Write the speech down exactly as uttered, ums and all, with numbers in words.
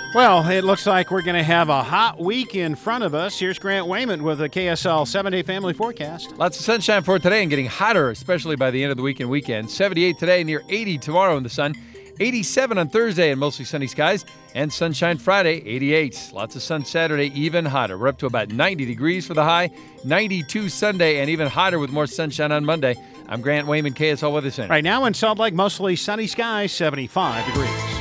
Well, it looks like we're going to have a hot week in front of us. Here's Grant Wayman with a K S L seven-day family forecast. Lots of sunshine for today and getting hotter, especially by the end of the week and weekend. seventy-eight today, near eighty tomorrow in the sun. eighty-seven on Thursday and mostly sunny skies. And sunshine Friday, eighty-eight. Lots of sun Saturday, even hotter. We're up to about ninety degrees for the high. ninety-two Sunday and even hotter with more sunshine on Monday. I'm Grant Wayman, K S L Weather Center. Right now in Salt Lake, mostly sunny skies, seventy-five degrees.